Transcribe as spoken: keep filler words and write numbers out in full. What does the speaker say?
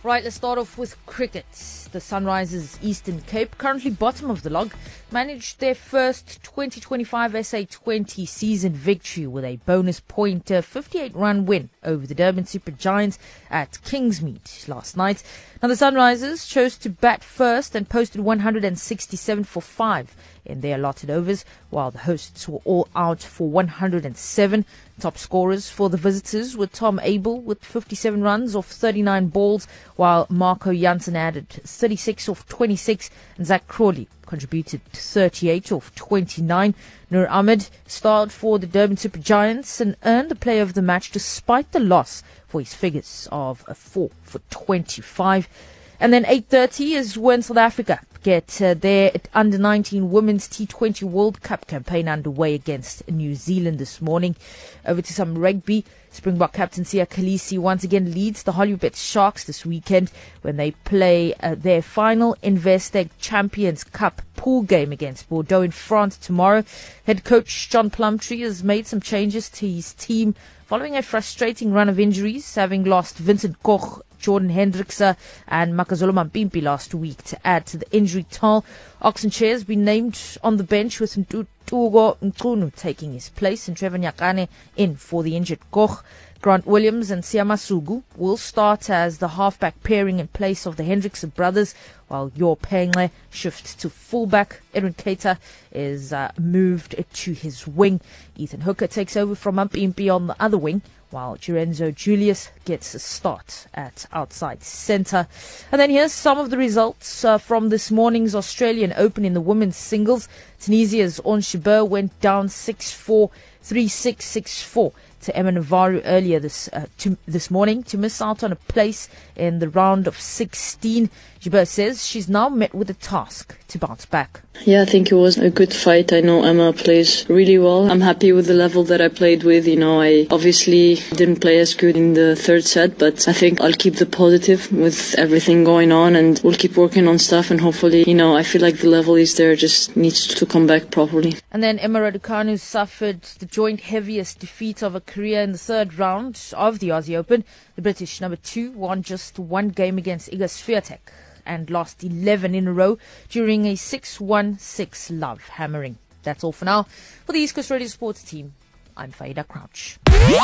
Right, let's start off with cricket. The Sunrisers Eastern Cape, currently bottom of the log, managed their first twenty twenty-five S A twenty season victory with a bonus point uh, fifty-eight run win over the Durban Super Giants at Kingsmead last night. Now the Sunrisers chose to bat first and posted one hundred sixty-seven for five in their allotted overs, while the hosts were all out for one hundred seven. Top scorers for the visitors were Tom Abel with fifty-seven runs off thirty-nine balls, while Marco Jansen added thirty-six off twenty-six, and Zach Crawley contributed thirty-eight off twenty-nine. Nur Ahmed starred for the Durban Super Giants and earned the player of the match despite the loss for his figures of a four for twenty-five. And then eight thirty is when South Africa get uh, their under nineteen Women's T twenty World Cup campaign underway against New Zealand this morning. Over to some rugby. Springbok captain Siya Kolisi once again leads the Hollywood Sharks this weekend when they play uh, their final Investec Champions Cup pool game against Bordeaux in France tomorrow. Head coach John Plumtree has made some changes to his team following a frustrating run of injuries, having lost Vincent Koch, Jordan Hendrickse and Makazole Mampimpi last week to add to the injury toll. Oxenchair has been named on the bench with Ntutugo Nkunu taking his place and Trevor Nyakane in for the injured Koch. Grant Williams and Siamasugu will start as the halfback pairing in place of the Hendrickse brothers, while Yor Pengle shifts to fullback. Edwin Keita is uh, moved to his wing. Ethan Hooker takes over from Mampimpi on the other wing, while Lorenzo Julius gets a start at outside centre. And then here's some of the results uh, from this morning's Australian Open in the women's singles. Tunisia's Ons Jabeur went down six four, three six, six four to Emma Navarro earlier this uh, to, this morning to miss out on a place in the round of sixteen. Jabeur says she's now met with a task to bounce back. Yeah, I think it was a good fight. I know Emma plays really well. I'm happy with the level that I played with. You know, I obviously didn't play as good in the third set, but I think I'll keep the positive with everything going on and we'll keep working on stuff and hopefully, you know, I feel like the level is there, just needs to come back properly. And then Emma Raducanu suffered the joint heaviest defeat of her career in the third round of the Aussie Open. The British number two won just one game against Iga Swiatek and lost eleven in a row during a six one six love hammering. That's all for now. For the East Coast Radio Sports team, I'm Faida Crouch.